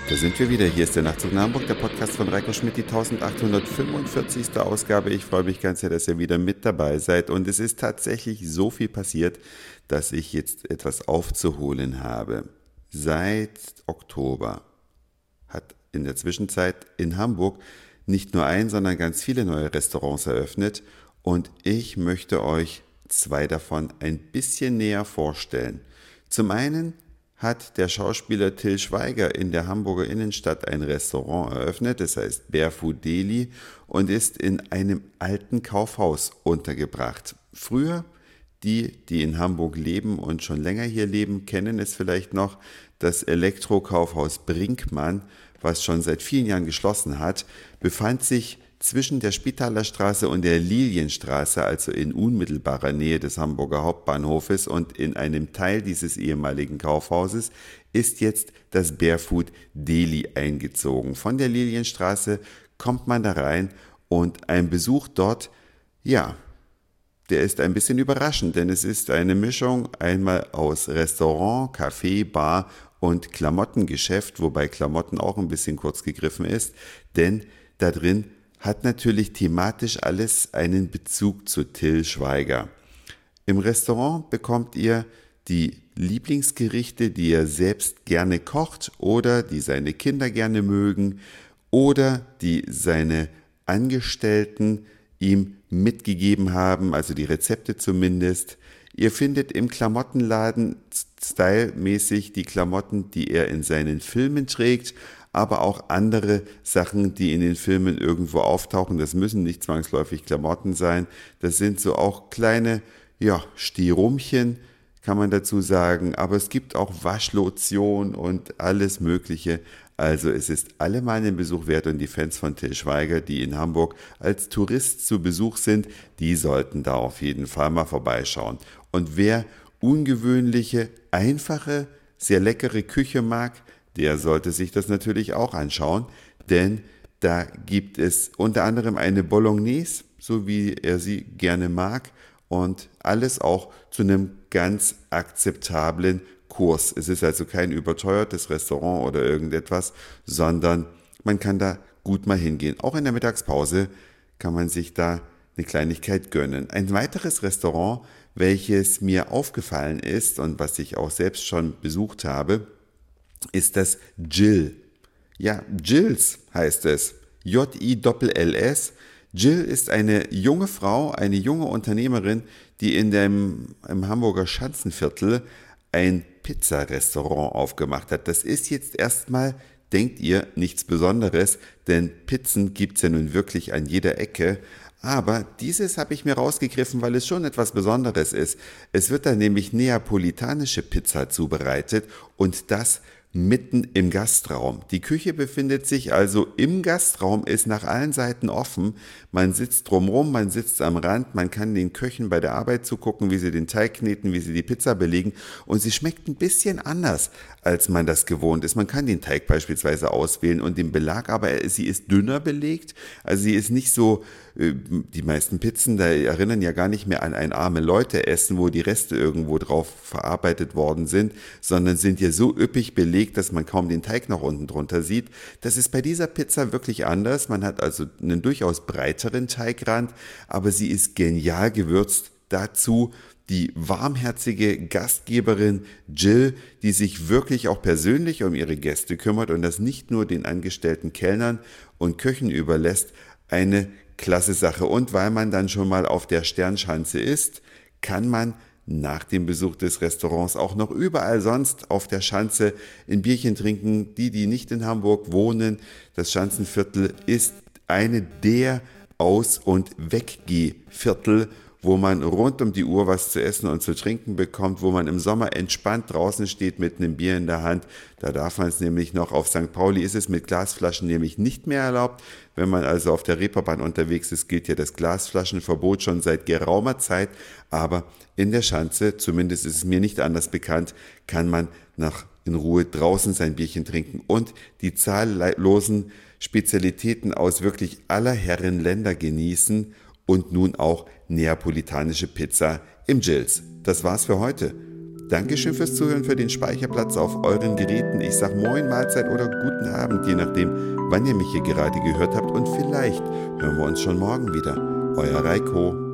Da sind wir wieder. Hier ist der Nachtzug nach Hamburg, der Podcast von Reiko Schmidt, die 1845. Ausgabe. Ich freue mich ganz sehr, dass ihr wieder mit dabei seid. Und es ist tatsächlich so viel passiert, dass ich jetzt etwas aufzuholen habe. Seit Oktober hat in der Zwischenzeit in Hamburg nicht nur ein, sondern ganz viele neue Restaurants eröffnet. Und ich möchte euch zwei davon ein bisschen näher vorstellen. Zum einen hat der Schauspieler Till Schweiger in der Hamburger Innenstadt ein Restaurant eröffnet, das heißt Barefoot Deli, und ist in einem alten Kaufhaus untergebracht. Früher, die in Hamburg leben und schon länger hier leben, kennen es vielleicht noch, das Elektrokaufhaus Brinkmann, was schon seit vielen Jahren geschlossen hat, befand sich zwischen der Spitaler Straße und der Lilienstraße, also in unmittelbarer Nähe des Hamburger Hauptbahnhofes, und in einem Teil dieses ehemaligen Kaufhauses ist jetzt das Barefoot Deli eingezogen. Von der Lilienstraße kommt man da rein und ein Besuch dort, ja, der ist ein bisschen überraschend, denn es ist eine Mischung einmal aus Restaurant, Café, Bar und Klamottengeschäft, wobei Klamotten auch ein bisschen kurz gegriffen ist, denn da drin hat natürlich thematisch alles einen Bezug zu Till Schweiger. Im Restaurant bekommt ihr die Lieblingsgerichte, die er selbst gerne kocht oder die seine Kinder gerne mögen oder die seine Angestellten ihm mitgegeben haben, also die Rezepte zumindest. Ihr findet im Klamottenladen stylmäßig die Klamotten, die er in seinen Filmen trägt, aber auch andere Sachen, die in den Filmen irgendwo auftauchen. Das müssen nicht zwangsläufig Klamotten sein. Das sind so auch kleine, ja, Stirumchen, kann man dazu sagen. Aber es gibt auch Waschlotion und alles Mögliche. Also es ist allemal einen Besuch wert, und die Fans von Till Schweiger, die in Hamburg als Tourist zu Besuch sind, die sollten da auf jeden Fall mal vorbeischauen. Und wer ungewöhnliche, einfache, sehr leckere Küche mag, der sollte sich das natürlich auch anschauen, denn da gibt es unter anderem eine Bolognese, so wie er sie gerne mag, und alles auch zu einem ganz akzeptablen Kurs. Es ist also kein überteuertes Restaurant oder irgendetwas, sondern man kann da gut mal hingehen. Auch in der Mittagspause kann man sich da eine Kleinigkeit gönnen. Ein weiteres Restaurant, welches mir aufgefallen ist und was ich auch selbst schon besucht habe, ist das Jill. Ja, Jills heißt es. Jills. Jill ist eine junge Frau, eine junge Unternehmerin, die im Hamburger Schanzenviertel ein Pizzarestaurant aufgemacht hat. Das ist jetzt erstmal, denkt ihr, nichts Besonderes, denn Pizzen gibt's ja nun wirklich an jeder Ecke. Aber dieses habe ich mir rausgegriffen, weil es schon etwas Besonderes ist. Es wird da nämlich neapolitanische Pizza zubereitet, und das mitten im Gastraum. Die Küche befindet sich also im Gastraum, ist nach allen Seiten offen. Man sitzt drumherum, man sitzt am Rand, man kann den Köchen bei der Arbeit zugucken, wie sie den Teig kneten, wie sie die Pizza belegen, und sie schmeckt ein bisschen anders, als man das gewohnt ist. Man kann den Teig beispielsweise auswählen und den Belag, aber sie ist dünner belegt, also sie ist nicht so, die meisten Pizzen, da erinnern ja gar nicht mehr an ein arme Leute-Essen, wo die Reste irgendwo drauf verarbeitet worden sind, sondern sind ja so üppig belegt, dass man kaum den Teig noch unten drunter sieht. Das ist bei dieser Pizza wirklich anders. Man hat also einen durchaus breiteren Teigrand, aber sie ist genial gewürzt. Dazu die warmherzige Gastgeberin Jill, die sich wirklich auch persönlich um ihre Gäste kümmert und das nicht nur den angestellten Kellnern und Köchen überlässt. Eine klasse Sache. Und weil man dann schon mal auf der Sternschanze ist, kann man nach dem Besuch des Restaurants auch noch überall sonst auf der Schanze ein Bierchen trinken. Die nicht in Hamburg wohnen, das Schanzenviertel ist eine der Aus- und Weggehviertel, wo man rund um die Uhr was zu essen und zu trinken bekommt, wo man im Sommer entspannt draußen steht mit einem Bier in der Hand. Da darf man es nämlich noch. Auf St. Pauli ist es mit Glasflaschen nämlich nicht mehr erlaubt. Wenn man also auf der Reeperbahn unterwegs ist, gilt ja das Glasflaschenverbot schon seit geraumer Zeit. Aber in der Schanze, zumindest ist es mir nicht anders bekannt, kann man in Ruhe draußen sein Bierchen trinken und die zahllosen Spezialitäten aus wirklich aller Herren Länder genießen und nun auch neapolitanische Pizza im Jills. Das war's für heute. Dankeschön fürs Zuhören, für den Speicherplatz auf euren Geräten. Ich sag Moin, Mahlzeit oder guten Abend, je nachdem, wann ihr mich hier gerade gehört habt. Und vielleicht hören wir uns schon morgen wieder. Euer Reiko.